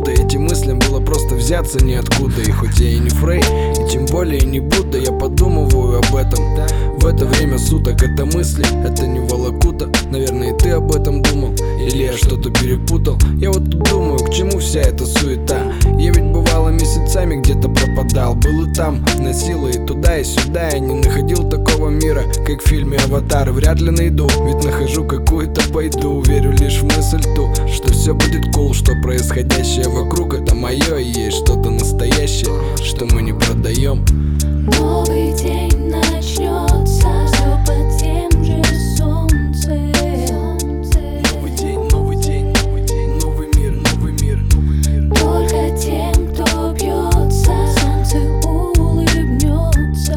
откуда эти мыслям было просто взяться ниоткуда. И хоть я и не Фрей, и тем более не Будда, я подумываю об этом в это время суток. Это мысли, это не волокута. Наверное, и ты об этом думал, или я что-то перепутал. Я вот тут думаю, к чему вся эта суета. Я ведь бывало месяцами где-то пропадал. Был и там, носил и туда, и сюда. Я не находил такого мира, как в фильме «Аватар». Вряд ли найду, ведь нахожу какую-то пойду. Верю лишь в мысль ту, что все будет cool, что происходящее вокруг это мое, и есть что-то настоящее, что мы не продаем. Новый день начнется, все под тем же солнцем. Новый день, новый день, новый день, новый мир, новый мир, новый мир. Только тем, кто бьется, солнце улыбнется.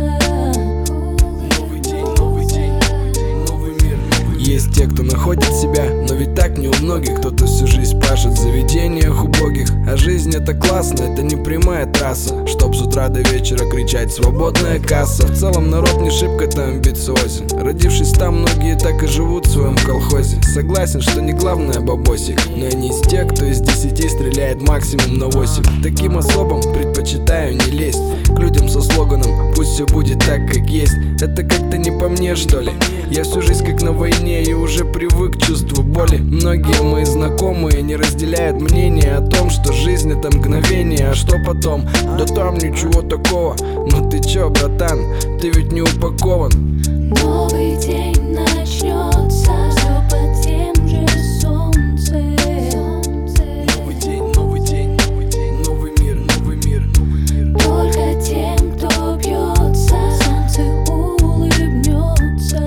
Новый день, новый день, новый мир, новый мир. Есть те, кто находит себя, но ведь так не у многих. Кто-то всю жизнь пашет в заведениях убогих. А жизнь это классно, это не прямая трасса, чтоб с утра до вечера кричать «свободная касса». В целом народ не шибко-то амбициозен. Родившись там, многие так и живут в своем колхозе. Согласен, что не главное бабосик, но я не из тех, кто из 10 стреляет максимум на 8. Таким особам предпочитаю не лезть к людям со слоганом «пусть все будет так, как есть». Это как-то не по мне, что ли? Я всю жизнь как на войне и уже привык к чувству боли. Многие мои знакомые не разделяют мнение о том, что жизнь это мгновение, а что потом? Да там ничего такого. Ну ты чё, братан, ты ведь не упакован. Новый день начнется, все под тем же солнцем. Новый день, новый день, новый день, новый мир, новый мир, новый мир. Только тем, кто бьется, солнце улыбнется.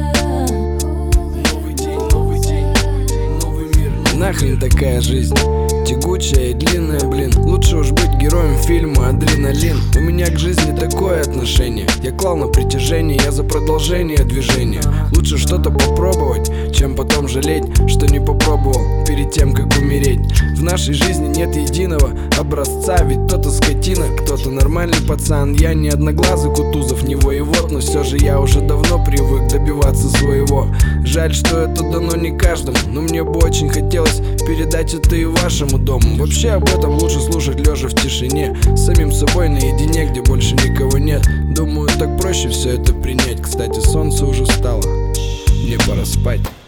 Новый день, новый день, новый день, новый мир. Нахрен такая жизнь, тягучая и длинная, блин. Лучше уж быть героем фильма «Адреналин». У меня к жизни такое отношение. Я клал на притяжение, я за продолжение движения. Лучше что-то попробовать, чем потом жалеть, что не попробовал перед тем, как умереть. В нашей жизни нет единого образца, ведь кто-то скотина, кто-то нормальный пацан. Я не одноглазый Кутузов, не воевод, но все же я уже давно привык добиваться своего. Жаль, что это дано не каждому, но мне бы очень хотелось передать это и вашему дому. Вообще об этом лучше слушать лежа в тишине, с самим собой наедине, где больше никого нет. Думаю, так проще все это принять. Кстати, солнце уже встало, мне пора спать.